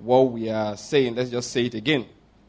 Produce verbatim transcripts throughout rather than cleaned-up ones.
what we are saying, let's just say it again.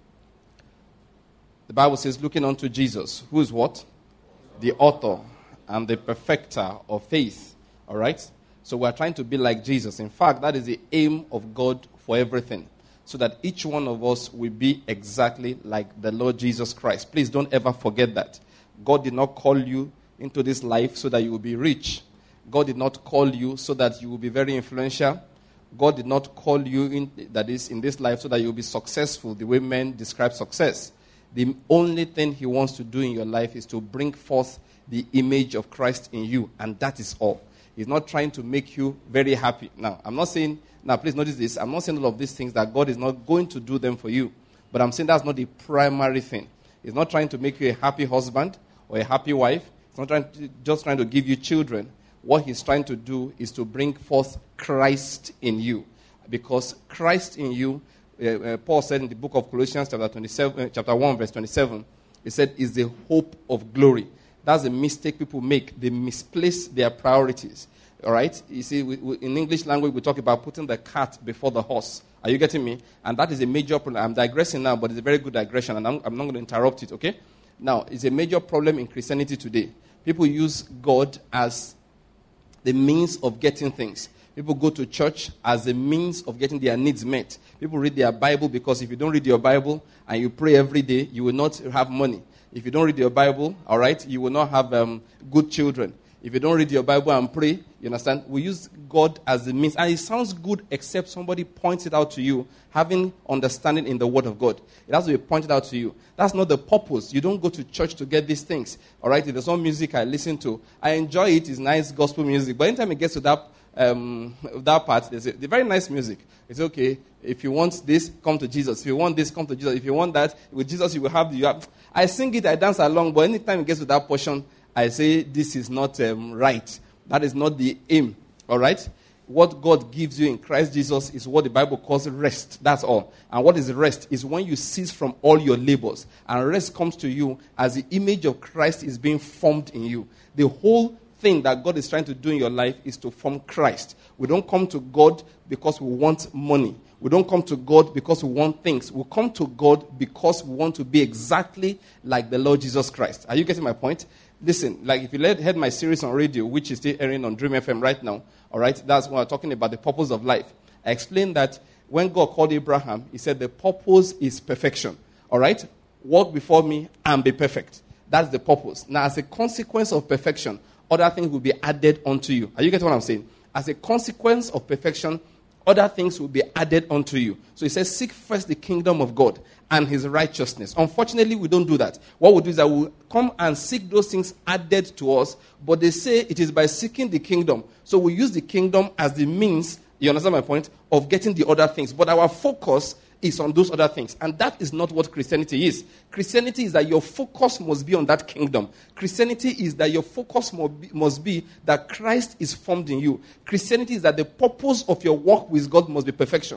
The Bible says, looking unto Jesus, who is what? The author and the perfecter of faith. All right? So we're trying to be like Jesus. In fact, that is the aim of God for everything. So that each one of us will be exactly like the Lord Jesus Christ. Please don't ever forget that. God did not call you into this life so that you will be rich. God did not call you so that you will be very influential. God did not call you in, that is, in this life so that you will be successful the way men describe success. The only thing he wants to do in your life is to bring forth the image of Christ in you, and that is all. He's not trying to make you very happy. Now, I'm not saying, now please notice this, I'm not saying all of these things that God is not going to do them for you, but I'm saying that's not the primary thing. He's not trying to make you a happy husband or a happy wife. He's not trying to, just trying to give you children. What he's trying to do is to bring forth Christ in you. Because Christ in you, uh, uh, Paul said in the book of Colossians chapter twenty-seven, uh, chapter one, verse twenty-seven, he said, is the hope of glory. That's a mistake people make. They misplace their priorities. All right? You see, we, we, in English language, we talk about putting the cart before the horse. Are you getting me? And that is a major problem. I'm digressing now, but it's a very good digression, and I'm, I'm not going to interrupt it, okay? Now, it's a major problem in Christianity today. People use God as the means of getting things. People go to church as a means of getting their needs met. People read their Bible because if you don't read your Bible and you pray every day, you will not have money. If you don't read your Bible, all right, you will not have um, good children. If you don't read your Bible and pray, you understand? We use God as the means. And it sounds good except somebody points it out to you, having understanding in the Word of God. It has to be pointed out to you. That's not the purpose. You don't go to church to get these things. All right? If there's some music I listen to, I enjoy it. It's nice gospel music. But anytime it gets to that um, that part, there's a, the very nice music. It's okay. If you want this, come to Jesus. If you want this, come to Jesus. If you want that, with Jesus you will have the... You have, I sing it, I dance along, but anytime it gets to that portion, I say, this is not um, right. That is not the aim. All right? What God gives you in Christ Jesus is what the Bible calls rest. That's all. And what is rest? Is when you cease from all your labors. And rest comes to you as the image of Christ is being formed in you. The whole thing that God is trying to do in your life is to form Christ. We don't come to God because we want money. We don't come to God because we want things. We come to God because we want to be exactly like the Lord Jesus Christ. Are you getting my point? Listen, like if you heard my series on radio, which is still airing on Dream F M right now, all right, that's when we're talking about the purpose of life. I explained that when God called Abraham, he said the purpose is perfection, all right? Walk before me and be perfect. That's the purpose. Now, as a consequence of perfection, other things will be added onto you. Are you getting what I'm saying? As a consequence of perfection, other things will be added onto you. So he says, seek first the kingdom of God and his righteousness. Unfortunately, we don't do that. What we do is that we come and seek those things added to us, but they say it is by seeking the kingdom. So we use the kingdom as the means, you understand my point, of getting the other things. But our focus is on those other things. And that is not what Christianity is. Christianity is that your focus must be on that kingdom. Christianity is that your focus must be that Christ is formed in you. Christianity is that the purpose of your walk with God must be perfection.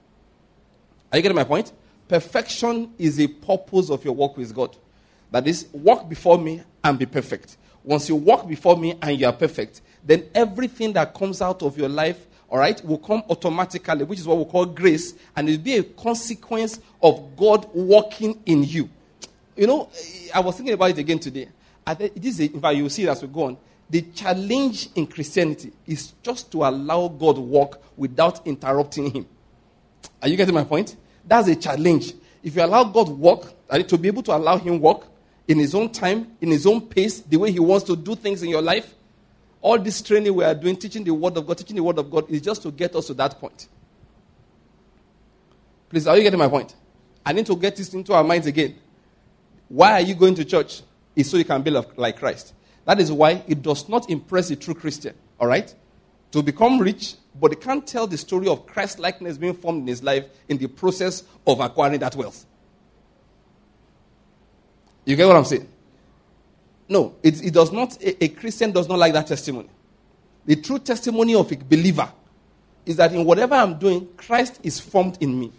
Are you getting my point? Perfection is a purpose of your walk with God. That is, walk before me and be perfect. Once you walk before me and you are perfect, then everything that comes out of your life, all right, will come automatically, which is what we call grace, and it will be a consequence of God working in you. You know, I was thinking about it again today. I think it is, a, in fact, you will see it as we go on. The challenge in Christianity is just to allow God to work without interrupting him. Are you getting my point? That's a challenge. If you allow God to work, to be able to allow him work in his own time, in his own pace, the way he wants to do things in your life, all this training we are doing, teaching the word of God, teaching the word of God, is just to get us to that point. Please, are you getting my point? I need to get this into our minds again. Why are you going to church? It's so you can be like Christ. That is why it does not impress a true Christian, all right? To become rich, but they can't tell the story of Christ-likeness being formed in his life in the process of acquiring that wealth. You get what I'm saying? No, it, it does not. A, a Christian does not like that testimony. The true testimony of a believer is that in whatever I'm doing, Christ is formed in me.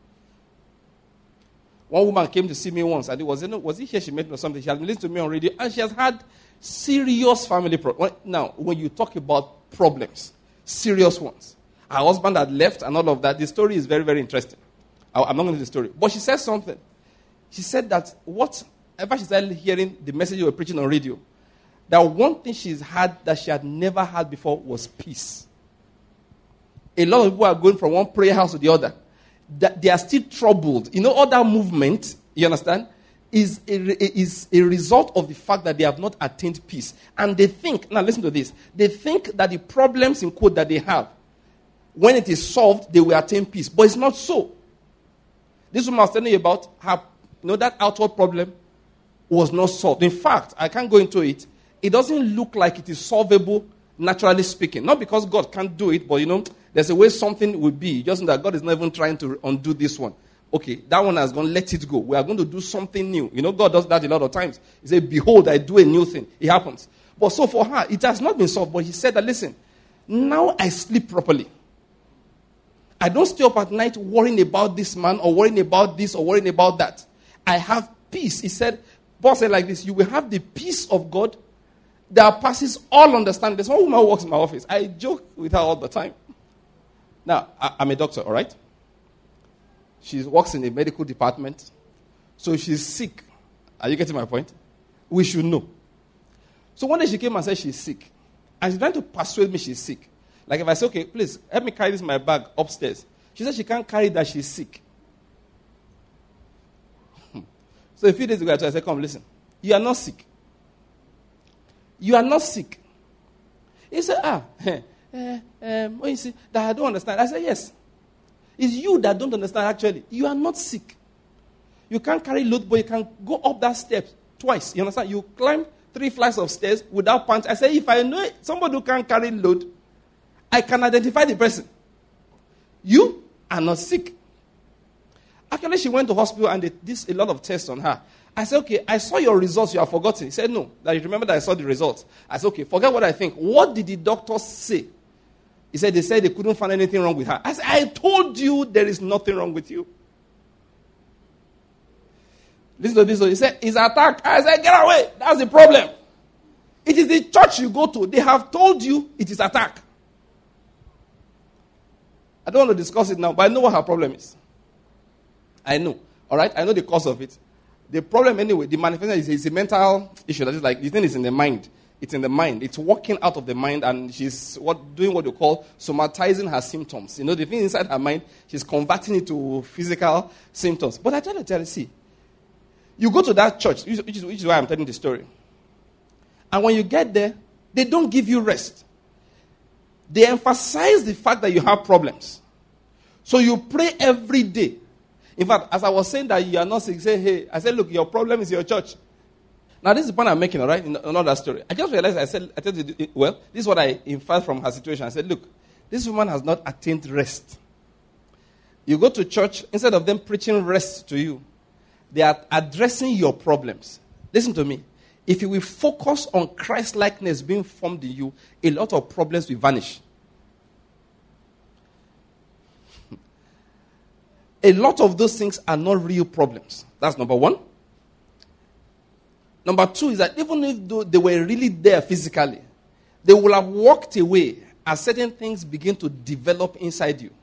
One woman came to see me once, and it was, you know, was it here she met me or something? She had listened to me on radio, and she has had serious family problems. Now, when you talk about problems, serious ones, her husband had left and all of that. The story is very, very interesting. I, I'm not going to do the story. But she said something. She said that whatever she started hearing the message you were preaching on radio, that one thing she's had that she had never had before was peace. A lot of people are going from one prayer house to the other. That they are still troubled. You know, all that movement, you understand, is a, is a result of the fact that they have not attained peace. And they think, now listen to this, they think that the problems in quote that they have, when it is solved, they will attain peace. But it's not so. This woman I was telling you about, her, you know, that outward problem was not solved. In fact, I can't go into it. It doesn't look like it is solvable, naturally speaking. Not because God can't do it, but you know, there's a way something will be. Just know that God is not even trying to undo this one. Okay, that one has gone, let it go. We are going to do something new. You know, God does that a lot of times. He said, behold, I do a new thing. It happens. But so for her, it has not been solved. But he said that, listen, now I sleep properly. I don't stay up at night worrying about this man or worrying about this or worrying about that. I have peace. He said, Paul said like this, you will have the peace of God that passes all understanding. There's one woman who works in my office. I joke with her all the time. Now, I, I'm a doctor, all right? She works in the medical department. So if she's sick, are you getting my point? We should know. So one day she came and said she's sick. And she's trying to persuade me she's sick. Like if I say, okay, please, help me carry this my bag upstairs. She said she can't carry that she's sick. So a few days ago I said, come, listen. You are not sick. You are not sick. He said, ah, uh, um, what you see, that I don't understand. I said, yes. It's you that don't understand, actually. You are not sick. You can't carry load, but you can go up that step twice. You understand? You climb three flights of stairs without pants. I said, if I know somebody who can't carry load, I can identify the person. You are not sick. Actually, she went to hospital and they did a lot of tests on her. I said, okay, I saw your results. You have forgotten. He said, no. That you remember that I saw the results. I said, okay, forget what I think. What did the doctors say? He said, they said they couldn't find anything wrong with her. I said, I told you there is nothing wrong with you. Listen to this. He said, it's attack. I said, get away. That's the problem. It is the church you go to. They have told you it is attack. I don't want to discuss it now, but I know what her problem is. I know. All right? I know the cause of it. The problem anyway, the manifestation is, is a mental issue. That is like, the thing is in the mind. It's in the mind. It's working out of the mind, and she's what, doing what you call somatizing her symptoms. You know, the thing inside her mind, she's converting it to physical symptoms. But I tell you, tell you, see, you go to that church, which is, which is why I'm telling the story. And when you get there, they don't give you rest. They emphasize the fact that you have problems. So you pray every day. In fact, as I was saying that you are not sick, say, hey, I said, look, your problem is your church. Now, this is the point I'm making, all right, in another story. I just realized, I said, I told you, well, this is what I inferred from her situation. I said, look, this woman has not attained rest. You go to church, instead of them preaching rest to you, they are addressing your problems. Listen to me. If you will focus on Christ-likeness being formed in you, a lot of problems will vanish. A lot of those things are not real problems. That's number one. Number two is that even if they were really there physically, they will have walked away as certain things begin to develop inside you.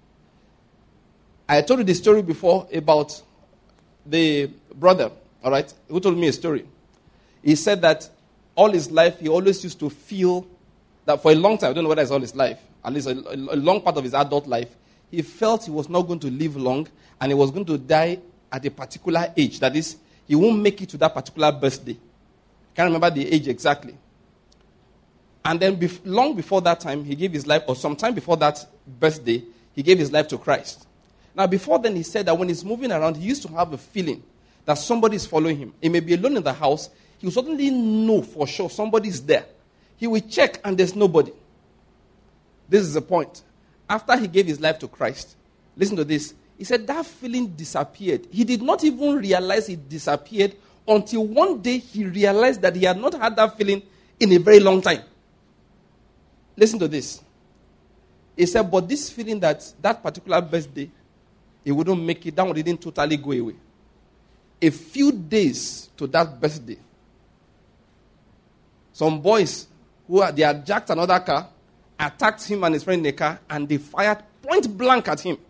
I told you the story before about the brother, all right, who told me a story. He said that all his life he always used to feel that for a long time, I don't know whether it's all his life, at least a, a long part of his adult life, he felt he was not going to live long and he was going to die at a particular age. That is, he won't make it to that particular birthday. I can't remember the age exactly. And then bef- long before that time, he gave his life, or sometime before that birthday, he gave his life to Christ. Now, before then, he said that when he's moving around, he used to have a feeling that somebody is following him. He may be alone in the house. He will suddenly know for sure somebody is there. He will check and there's nobody. This is the point. After he gave his life to Christ, listen to this. He said that feeling disappeared. He did not even realize it disappeared until one day he realized that he had not had that feeling in a very long time. Listen to this. He said, but this feeling that that particular birthday, he wouldn't make it, that one didn't totally go away. A few days to that birthday, some boys, who are, they had jacked another car, attacked him and his friend in the car, and they fired point blank at him.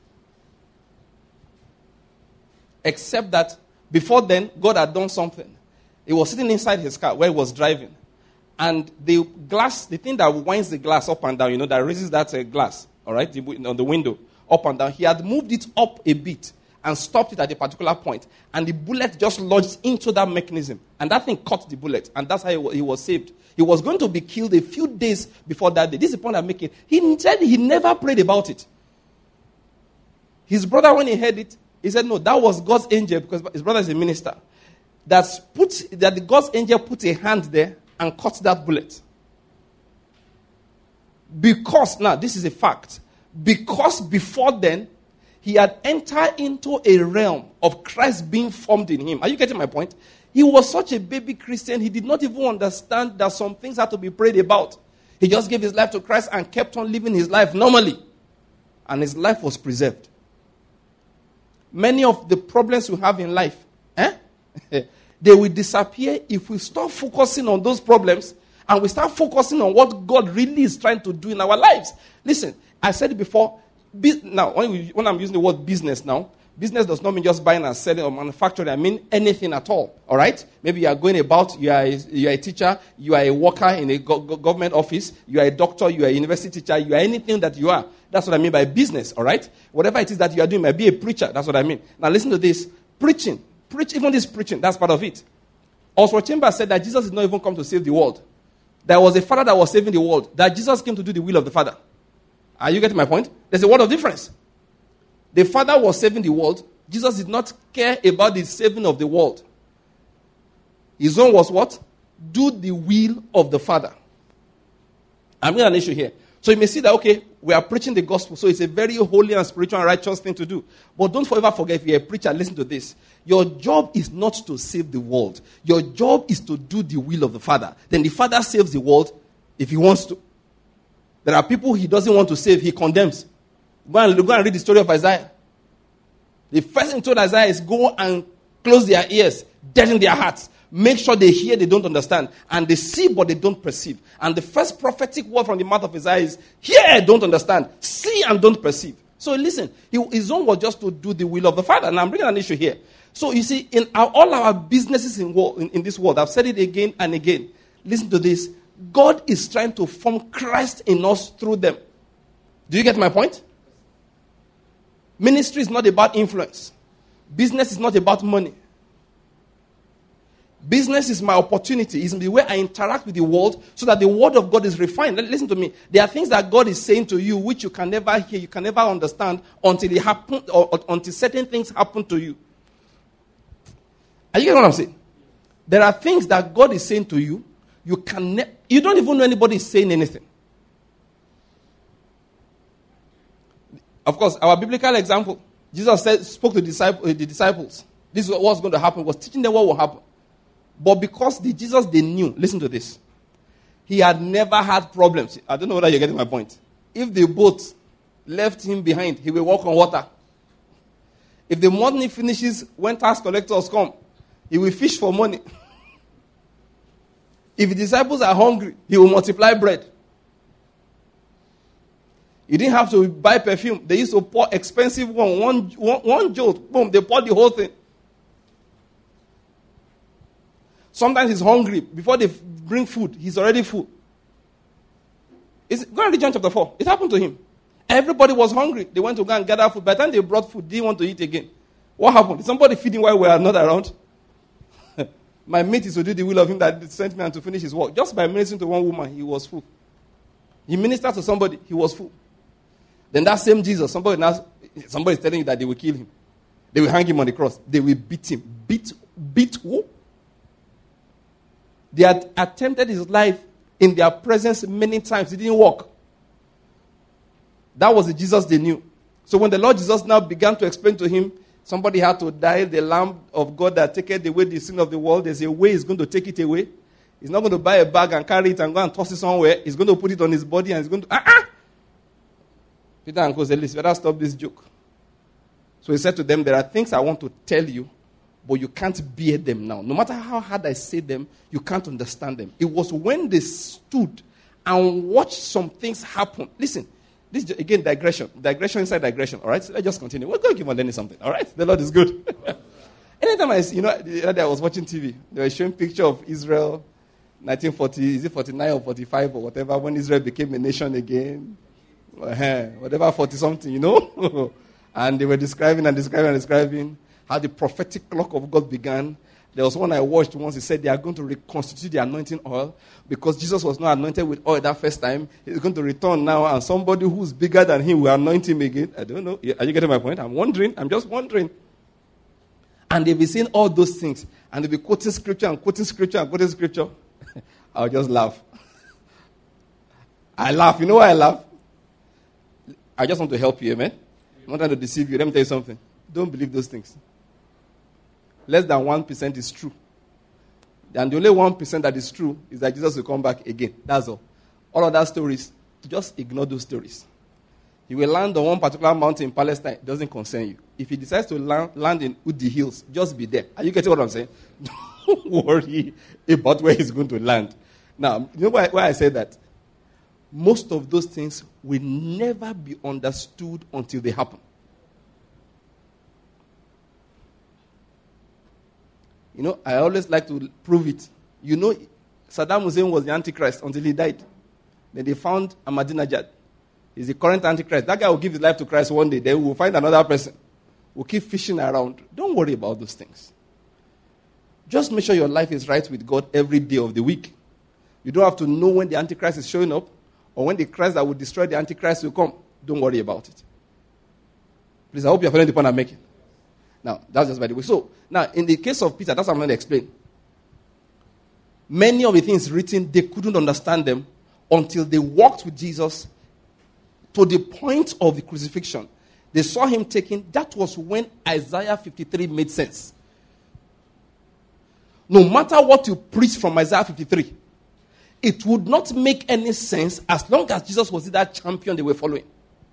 Except that before then, God had done something. He was sitting inside his car where he was driving. And the glass, the thing that winds the glass up and down, you know, that raises that uh, glass, all right, the, on the window, up and down, he had moved it up a bit and stopped it at a particular point. And the bullet just lodged into that mechanism. And that thing caught the bullet. And that's how he was, he was saved. He was going to be killed a few days before that day. This is the point I'm making. He said he never prayed about it. His brother, when he heard it, he said, no, that was God's angel, because his brother is a minister. That's put, that the God's angel put a hand there and caught that bullet. Because, now this is a fact, because before then, he had entered into a realm of Christ being formed in him. Are you getting my point? He was such a baby Christian, he did not even understand that some things had to be prayed about. He just gave his life to Christ and kept on living his life normally. And his life was preserved. Many of the problems we have in life, eh? they will disappear if we stop focusing on those problems and we start focusing on what God really is trying to do in our lives. Listen, I said it before. Be, now, when, we, when I'm using the word business now, business does not mean just buying and selling or manufacturing. I mean anything at all. All right? Maybe you are going about, you are a, you are a teacher, you are a worker in a go- go- government office, you are a doctor, you are a university teacher, you are anything that you are. That's what I mean by business, all right? Whatever it is that you are doing, might be a preacher. That's what I mean. Now listen to this. Preaching. Preach, even this preaching, that's part of it. Oswald Chambers said that Jesus did not even come to save the world. There was a father that was saving the world. That Jesus came to do the will of the father. Are you getting my point? There's a word of difference. The father was saving the world. Jesus did not care about the saving of the world. His own was what? Do the will of the father. I'm going to an issue here. So you may see that, okay, we are preaching the gospel, so it's a very holy and spiritual and righteous thing to do. But don't forever forget, if you're a preacher, listen to this. Your job is not to save the world. Your job is to do the will of the Father. Then the Father saves the world if he wants to. There are people he doesn't want to save, he condemns. Go and, go and read the story of Isaiah. The first thing he told Isaiah is go and close their ears, deaden their hearts. Make sure they hear, they don't understand. And they see, but they don't perceive. And the first prophetic word from the mouth of Isaiah is, hear, don't understand. See and don't perceive. So listen, he, his own was just to do the will of the Father. And I'm bringing an issue here. So you see, in our, all our businesses in, in, in this world, I've said it again and again. Listen to this. God is trying to form Christ in us through them. Do you get my point? Ministry is not about influence. Business is not about money. Business is my opportunity. It's the way I interact with the world so that the word of God is refined. Listen to me. There are things that God is saying to you which you can never hear, you can never understand until it happen, or, or until certain things happen to you. Are you getting what I'm saying? There are things that God is saying to you, you can ne- you don't even know anybody is saying anything. Of course, our biblical example, Jesus said, spoke to the disciples, the disciples. This is what was going to happen, was teaching them what will happen. But because the Jesus they knew, listen to this, he had never had problems. I don't know whether you're getting my point. If the boat left him behind, he will walk on water. If the money finishes, when tax collectors come, he will fish for money. If the disciples are hungry, he will multiply bread. You didn't have to buy perfume. They used to pour expensive one, one, one, one jolt, boom, they pour the whole thing. Sometimes he's hungry. Before they bring food, he's already full. It's, go and read John chapter four. It happened to him. Everybody was hungry. They went to go and gather food. By the time they brought food, they didn't want to eat again. What happened? Did somebody feeding while we are not around? My mate is to do the will of him that sent me and to finish his work. Just by ministering to one woman, he was full. He ministered to somebody, he was full. Then that same Jesus, somebody now, somebody is telling you that they will kill him. They will hang him on the cross. They will beat him. Beat, beat who? They had attempted his life in their presence many times. It didn't work. That was the Jesus they knew. So when the Lord Jesus now began to explain to him, somebody had to die, the Lamb of God that taketh away the sin of the world, there's a way he's going to take it away. He's not going to buy a bag and carry it and go and toss it somewhere. He's going to put it on his body and he's going to, ah, ah! Peter and Co said, listen, better stop this joke. So he said to them, there are things I want to tell you, but you can't bear them now. No matter how hard I say them, you can't understand them. It was when they stood and watch some things happen. Listen, this is, again, digression. Digression inside digression, all right? So let's just continue. We're going to keep on learning something, all right? The Lord is good. Anytime I see, you know, the other day I was watching T V. They were showing picture of Israel, nineteen forty, is it forty-nine or forty-five or whatever, when Israel became a nation again. Uh, whatever, forty-something, you know? And they were describing and describing and describing how the prophetic clock of God began. There was one I watched once. He said they are going to reconstitute the anointing oil because Jesus was not anointed with oil that first time. He's going to return now, and somebody who's bigger than him will anoint him again. I don't know. Are you getting my point? I'm wondering. I'm just wondering. And they'll be saying all those things. And they'll be quoting scripture and quoting scripture and quoting scripture. I'll just laugh. I laugh. You know why I laugh? I just want to help you, amen? I'm not trying to deceive you. Let me tell you something. Don't believe those things. Less than one percent is true. And the only one percent that is true is that Jesus will come back again. That's all. All other stories, just ignore those stories. He will land on one particular mountain in Palestine. It doesn't concern you. If he decides to land, land in Udi Hills, just be there. Are you getting what I'm saying? Don't worry about where he's going to land. Now, you know why, why I say that? Most of those things will never be understood until they happen. You know, I always like to prove it. You know, Saddam Hussein was the Antichrist until he died. Then they found Ahmadinejad. He's the current Antichrist. That guy will give his life to Christ one day. Then we'll find another person. We'll keep fishing around. Don't worry about those things. Just make sure your life is right with God every day of the week. You don't have to know when the Antichrist is showing up or when the Christ that will destroy the Antichrist will come. Don't worry about it. Please, I hope you're following the point I'm making. Now, that's just by the way. So, now, in the case of Peter, that's what I'm going to explain. Many of the things written, they couldn't understand them until they walked with Jesus to the point of the crucifixion. They saw him taken. That was when Isaiah fifty-three made sense. No matter what you preach from Isaiah fifty-three, it would not make any sense as long as Jesus was that champion they were following.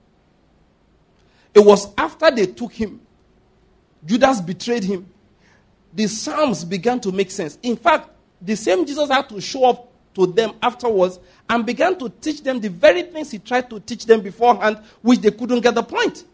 It was after they took him, Judas betrayed him, the Psalms began to make sense. In fact, the same Jesus had to show up to them afterwards and began to teach them the very things he tried to teach them beforehand, which they couldn't get the point.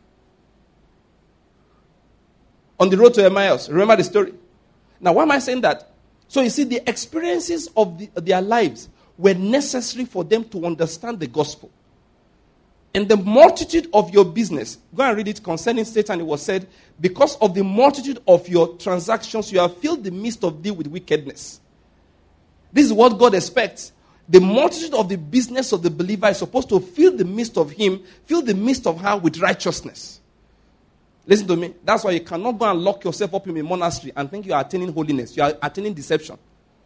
On the road to Emmaus, remember the story? Now, why am I saying that? So you see, the experiences of the, their lives were necessary for them to understand the gospel. In the multitude of your business, go and read it concerning Satan, it was said, because of the multitude of your transactions, you have filled the midst of thee with wickedness. This is what God expects. The multitude of the business of the believer is supposed to fill the midst of him, fill the midst of her with righteousness. Listen to me. That's why you cannot go and lock yourself up in a monastery and think you are attaining holiness. You are attaining deception.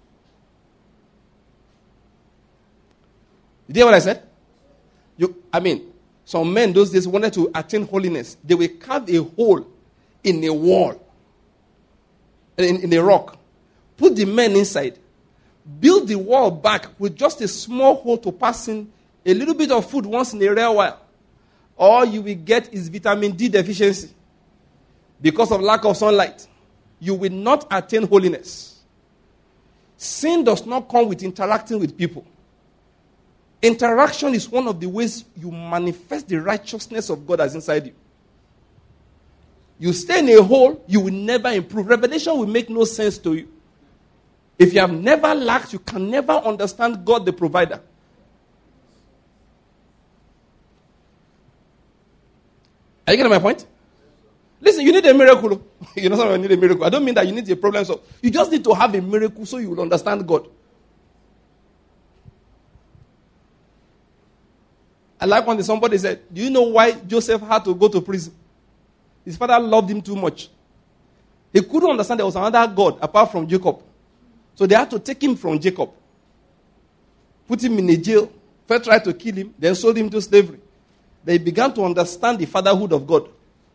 You hear what I said? You, I mean, some men those days wanted to attain holiness. They will carve a hole in a wall, in, in a rock, put the men inside, build the wall back with just a small hole to pass in a little bit of food once in a rare while. All you will get is vitamin D deficiency because of lack of sunlight. You will not attain holiness. Sin does not come with interacting with people. Interaction is one of the ways you manifest the righteousness of God that's inside you. You stay in a hole, you will never improve. Revelation will make no sense to you. If you have never lacked, you can never understand God the provider. Are you getting my point? Listen, you need a miracle. You know something, you need a miracle. I don't mean that you need a problem solved. You just need to have a miracle so you will understand God. I like when somebody said, do you know why Joseph had to go to prison? His father loved him too much. He couldn't understand there was another God apart from Jacob. So they had to take him from Jacob, put him in a jail, first tried to kill him, then sold him to slavery. They began to understand the fatherhood of God.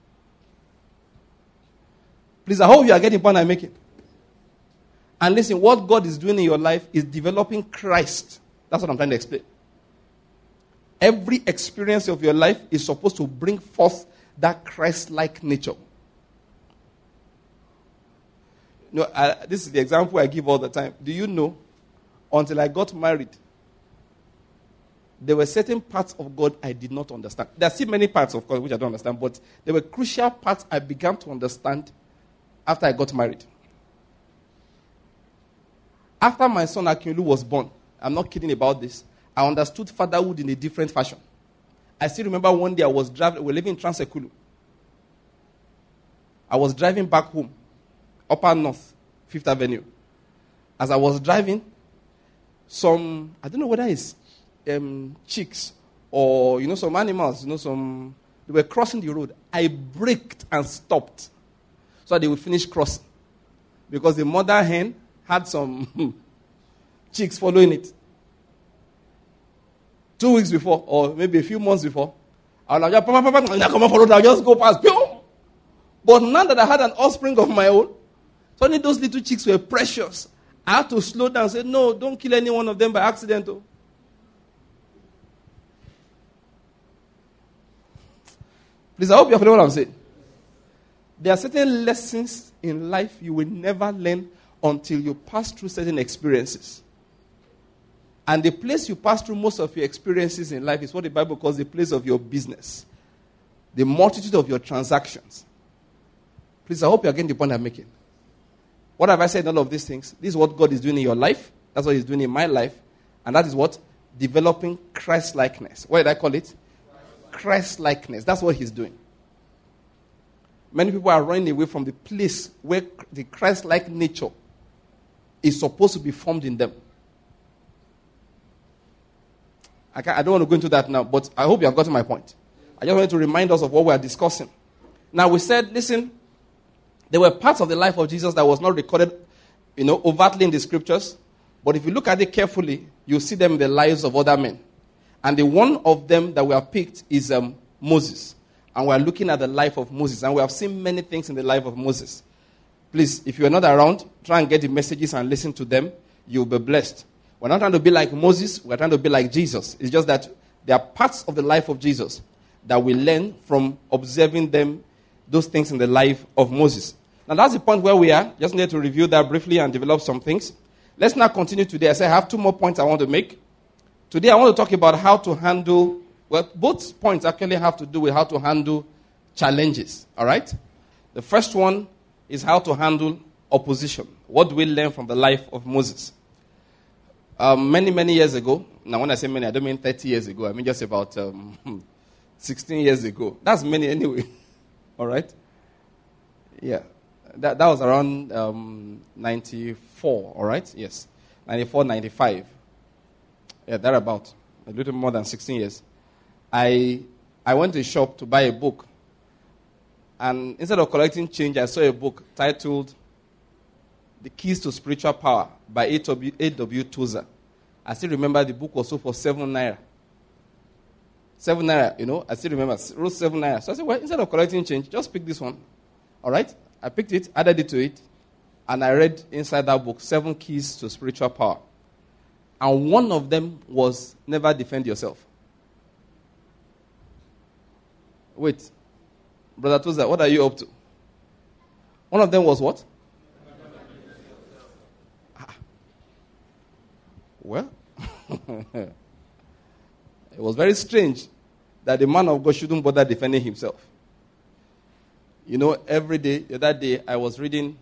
Please, I hope you are getting the point I'm making. And listen, what God is doing in your life is developing Christ. That's what I'm trying to explain. Every experience of your life is supposed to bring forth that Christ-like nature. You know, I, this is the example I give all the time. Do you know, until I got married, there were certain parts of God I did not understand. There are still many parts of God which I don't understand, but there were crucial parts I began to understand after I got married. After my son Akinlu was born, I'm not kidding about this, I understood fatherhood in a different fashion. I still remember one day I was driving, we were living in Transekulu. I was driving back home, Upper North, Fifth Avenue. As I was driving, some, I don't know whether it's um, chicks or, you know, some animals, you know, some, they were crossing the road. I braked and stopped so that they would finish crossing. Because the mother hen had some chicks following it. Two weeks before, or maybe a few months before, I was like, Papa, Papa, come on, follow, I'll just go past. But now that I had an offspring of my own, suddenly those little chicks were precious. I had to slow down and say, no, don't kill any one of them by accident. Oh. Please, I hope you're following what I'm saying. There are certain lessons in life you will never learn until you pass through certain experiences. And the place you pass through most of your experiences in life is what the Bible calls the place of your business. The multitude of your transactions. Please, I hope you're getting the point I'm making. What have I said in all of these things? This is what God is doing in your life. That's what He's doing in my life. And that is what? Developing Christ-likeness. What did I call it? Christ-likeness. That's what He's doing. Many people are running away from the place where the Christ-like nature is supposed to be formed in them. I, can't, I don't want to go into that now, but I hope you have gotten my point. I just wanted to remind us of what we are discussing. Now, we said, listen, there were parts of the life of Jesus that was not recorded, you know, overtly in the scriptures. But if you look at it carefully, you'll see them in the lives of other men. And the one of them that we have picked is um, Moses. And we are looking at the life of Moses. And we have seen many things in the life of Moses. Please, if you are not around, try and get the messages and listen to them. You'll be blessed. We're not trying to be like Moses. We're trying to be like Jesus. It's just that there are parts of the life of Jesus that we learn from observing them, those things in the life of Moses. Now, that's the point where we are. Just need to review that briefly and develop some things. Let's now continue today. I say I have two more points I want to make. Today, I want to talk about how to handle, well, both points actually have to do with how to handle challenges. All right? The first one is how to handle opposition. What do we learn from the life of Moses? Um, many, many years ago, now when I say many, I don't mean thirty years ago. I mean just about um, sixteen years ago. That's many anyway. All right? Yeah. That, that was around um, ninety-four, all right? Yes. ninety-four, ninety-five. Yeah, thereabout. A little more than sixteen years. I I went to a shop to buy a book. And instead of collecting change, I saw a book titled The Keys to Spiritual Power by A W Tozer. I still remember the book was sold for seven naira. Seven naira, you know, I still remember. It wrote seven naira. So I said, well, instead of collecting change, just pick this one. All right? I picked it, added it to it, and I read inside that book, Seven Keys to Spiritual Power. And one of them was never defend yourself. Wait. Brother Tozer, what are you up to? One of them was what? Ah. Well, it was very strange that the man of God shouldn't bother defending himself. You know, every day, the other day, I was reading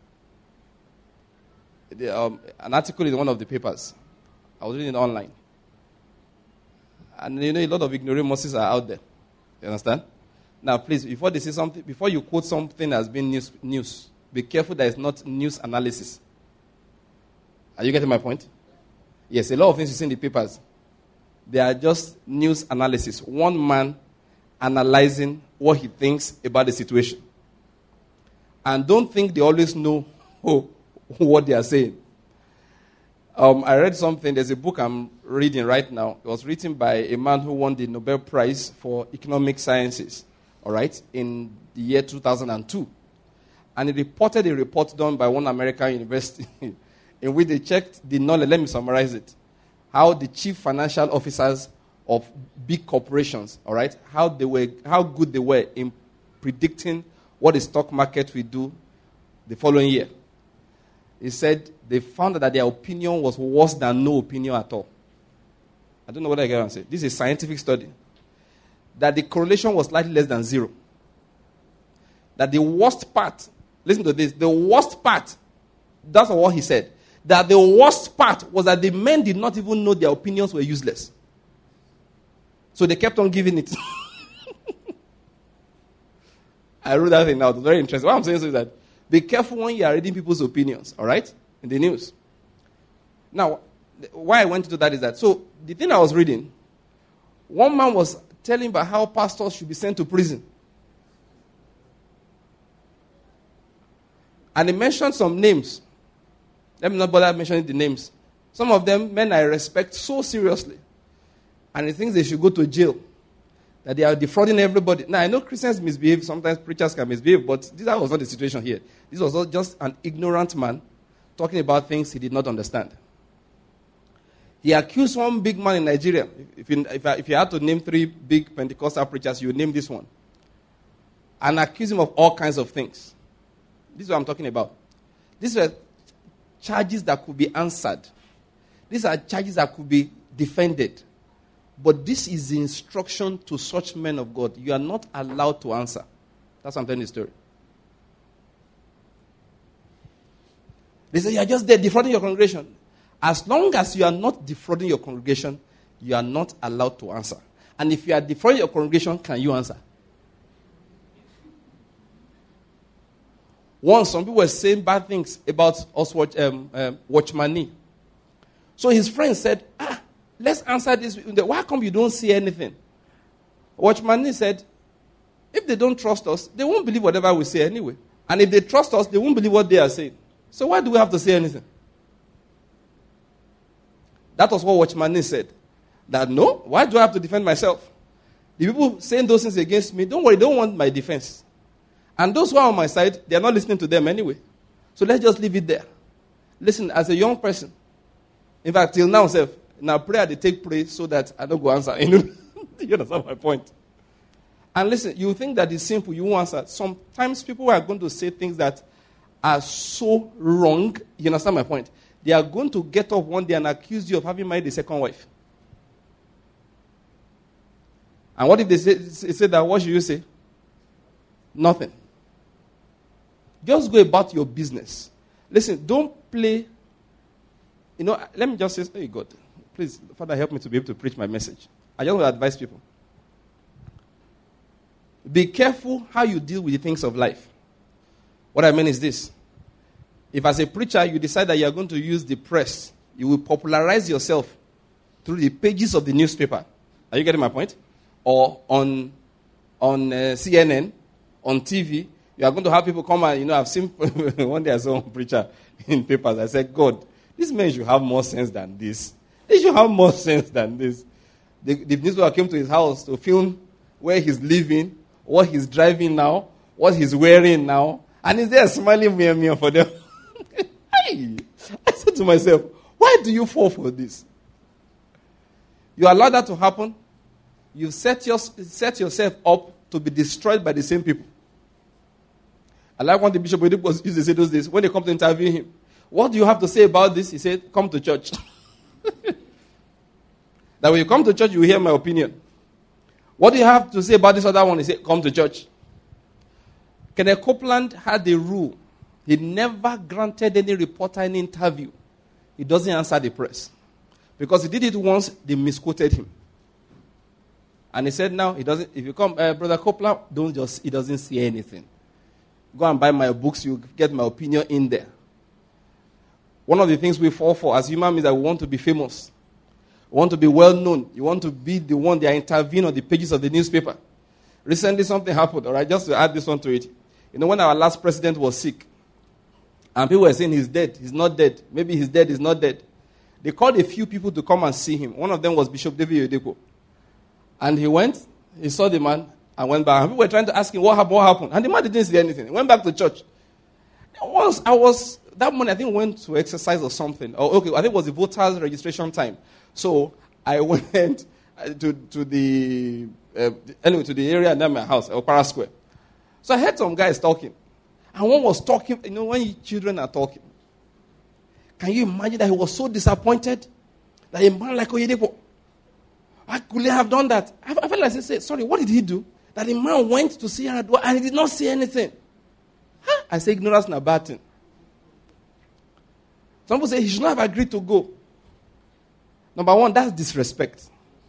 the, um, an article in one of the papers. I was reading it online. And you know, a lot of ignoramuses are out there. You understand? Now, please, before they say something, before you quote something as being news, news, be careful that it's not news analysis. Are you getting my point? Yes, a lot of things you see in the papers, they are just news analysis. One man analyzing what he thinks about the situation. And don't think they always know who, what they are saying. Um, I read something. There's a book I'm reading right now. It was written by a man who won the Nobel Prize for Economic Sciences, all right, in the year two thousand two. And he reported a report done by one American university in which they checked the knowledge. Let me summarize it. How the chief financial officers of big corporations, all right, how they were, how good they were in predicting what the stock market will do the following year. He said they found that their opinion was worse than no opinion at all. I don't know what I can say. This is a scientific study. That the correlation was slightly less than zero. That the worst part, listen to this, the worst part, that's what he said, that the worst part was that the men did not even know their opinions were useless. So they kept on giving it. I wrote that thing out. It's very interesting. What I'm saying is that be careful when you are reading people's opinions, all right, in the news. Now, why I went into that is that, so the thing I was reading, one man was telling about how pastors should be sent to prison. And he mentioned some names. Let me not bother mentioning the names. Some of them, men I respect so seriously. And he thinks they should go to jail. That they are defrauding everybody. Now, I know Christians misbehave. Sometimes preachers can misbehave. But this was not the situation here. This was just an ignorant man talking about things he did not understand. He accused one big man in Nigeria. If you, if, I, if you had to name three big Pentecostal preachers, you would name this one. And accuse him of all kinds of things. This is what I'm talking about. These were charges that could be answered. These are charges that could be defended. But this is the instruction to such men of God. You are not allowed to answer. That's what I'm telling you the story. They say, you are just there defrauding your congregation. As long as you are not defrauding your congregation, you are not allowed to answer. And if you are defrauding your congregation, can you answer? Once, some people were saying bad things about us, watch, um, um, Watchman Nee. So his friend said, ah, let's answer this. Why come you don't see anything? Watchman Nee said, if they don't trust us, they won't believe whatever we say anyway. And if they trust us, they won't believe what they are saying. So why do we have to say anything? That was what Watchman Nee said. That no, why do I have to defend myself? The people saying those things against me, don't worry, they don't want my defense. And those who are on my side, they are not listening to them anyway. So let's just leave it there. Listen, as a young person, in fact, till now, self, now prayer they take praise so that I don't go answer. You know? You understand my point? And listen, you think that it's simple, you won't answer. Sometimes people are going to say things that are so wrong. You understand my point? They are going to get up one day and accuse you of having married a second wife. And what if they say, say that, what should you say? Nothing. Just go about your business. Listen, don't play. You know, let me just say, hey God, please, Father, help me to be able to preach my message. I just want to advise people. Be careful how you deal with the things of life. What I mean is this. If as a preacher you decide that you are going to use the press, you will popularize yourself through the pages of the newspaper. Are you getting my point? Or on, on uh, C N N, on T V, you are going to have people come and, you know, I've seen one day I saw one preacher in papers. I said, God, this man should have more sense than this. They should have more sense than this. The, the newspaper came to his house to film where he's living, what he's driving now, what he's wearing now, and he's there smiling me and me for them. Hey, I said to myself, why do you fall for this? You allow that to happen, you set, your, set yourself up to be destroyed by the same people. I like what the Bishop was used to say those days when they come to interview him. What do you have to say about this? He said, come to church. That when you come to church, you will hear my opinion. What do you have to say about this other one? He said, come to church. Kenneth Copeland had a rule. He never granted any reporter an interview. He doesn't answer the press. Because he did it once, they misquoted him. And he said, now, he doesn't, if you come, uh, Brother Copeland, don't just, he doesn't see anything. Go and buy my books, you get my opinion in there. One of the things we fall for as human beings is that we want to be famous. We want to be well known. You want to be the one that intervene on the pages of the newspaper. Recently something happened, all right, just to add this one to it. You know, when our last president was sick, and people were saying he's dead, he's not dead. Maybe he's dead, he's not dead. They called a few people to come and see him. One of them was Bishop David Oyedepo. And he went, he saw the man, and went back. And people were trying to ask him, what happened, what happened? And the man didn't say anything. He went back to church. Once I was, that morning I think went to exercise or something. Or, okay, I think it was the voters registration time. So I went to, to the, uh, anyway, to the area near my house, Opera Square. So I heard some guys talking. And one was talking, you know, when children are talking. Can you imagine that he was so disappointed that a man like Oyedepo I could have done that. I, I felt like I said, sorry, what did he do? That the man went to see her and he did not see anything. Huh? I say ignorance is a bad thing. Some people say he should not have agreed to go. Number one, that's disrespect.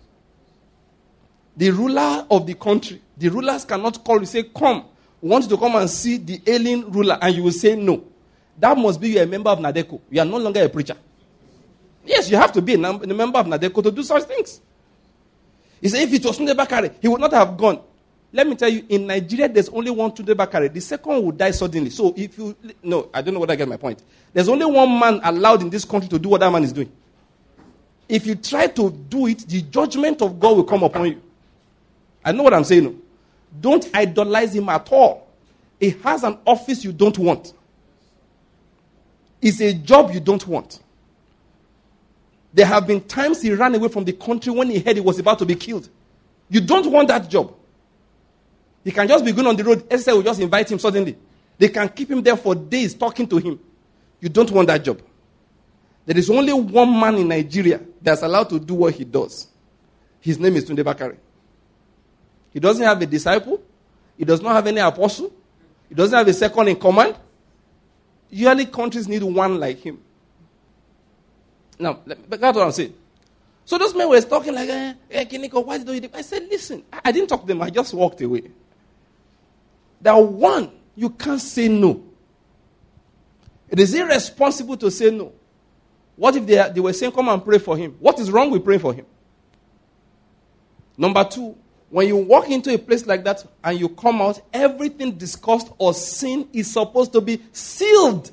The ruler of the country, the rulers cannot call you, say, come, we want you to come and see the alien ruler, and you will say no. That must be you a member of NADECO. You are no longer a preacher. Yes, you have to be a, num- a member of NADECO to do such things. He said, if it was Tunde Bakare, he would not have gone. Let me tell you, in Nigeria, there's only one Tunde Bakare. The second will die suddenly. So if you, no, I don't know whether I get my point. There's only one man allowed in this country to do what that man is doing. If you try to do it, the judgment of God will come upon you. I know what I'm saying. No? Don't idolize him at all. He has an office you don't want. It's a job you don't want. There have been times he ran away from the country when he heard he was about to be killed. You don't want that job. He can just be going on the road. S S will just invite him suddenly. They can keep him there for days talking to him. You don't want that job. There is only one man in Nigeria that's allowed to do what he does. His name is Tunde Bakare. He doesn't have a disciple. He does not have any apostle. He doesn't have a second in command. Usually countries need one like him. Now, that's what I'm saying. So those men were talking like, eh, eh, Kiniko, why did you do it? I said, listen, I didn't talk to them. I just walked away. That one, you can't say no. It is irresponsible to say no. What if they, they were saying, come and pray for him? What is wrong with praying for him? Number two, when you walk into a place like that and you come out, everything discussed or seen is supposed to be sealed.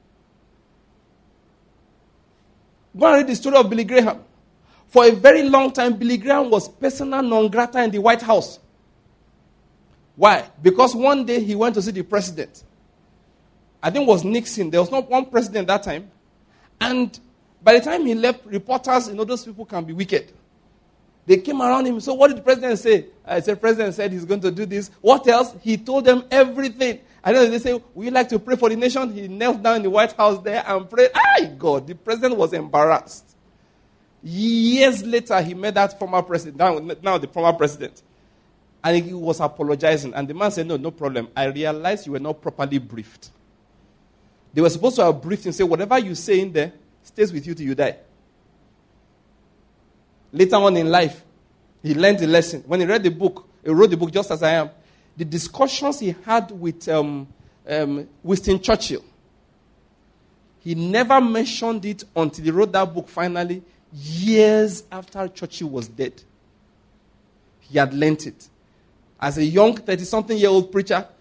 Go and read the story of Billy Graham. For a very long time, Billy Graham was persona non grata in the White House. Why? Because one day he went to see the president. I think it was Nixon. There was not one president that time. And by the time he left, reporters, you know, those people can be wicked. They came around him. So what did the president say? I said, the president said he's going to do this. What else? He told them everything. And then they say, would you like to pray for the nation? He knelt down in the White House there and prayed. Ah, God, the president was embarrassed. Years later, he met that former president, now, now the former president. And he was apologizing. And the man said, no, no problem. I realized you were not properly briefed. They were supposed to have briefed him and say, whatever you say in there stays with you till you die. Later on in life, he learned the lesson. When he read the book, he wrote the book just as I am. The discussions he had with um, um, Winston Churchill, he never mentioned it until he wrote that book finally, years after Churchill was dead. He had learnt it. As a young thirty-something-year-old preacher,